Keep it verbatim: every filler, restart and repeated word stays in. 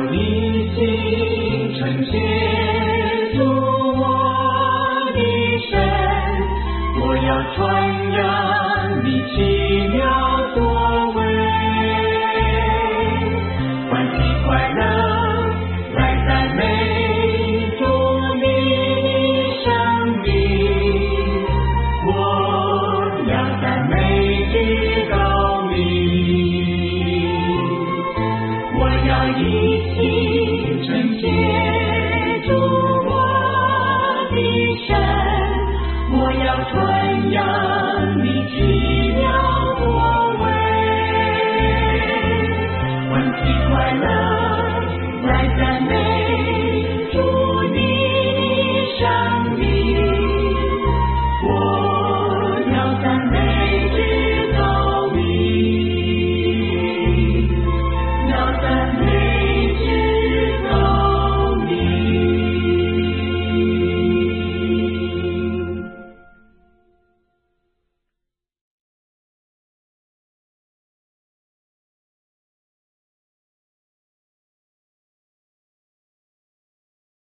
一心纯洁主我的神，我要传扬你奇妙作为，欢喜快乐来赞美主你的生命，我要赞美至高名。我要一心纯洁主我的神，我要传扬你奇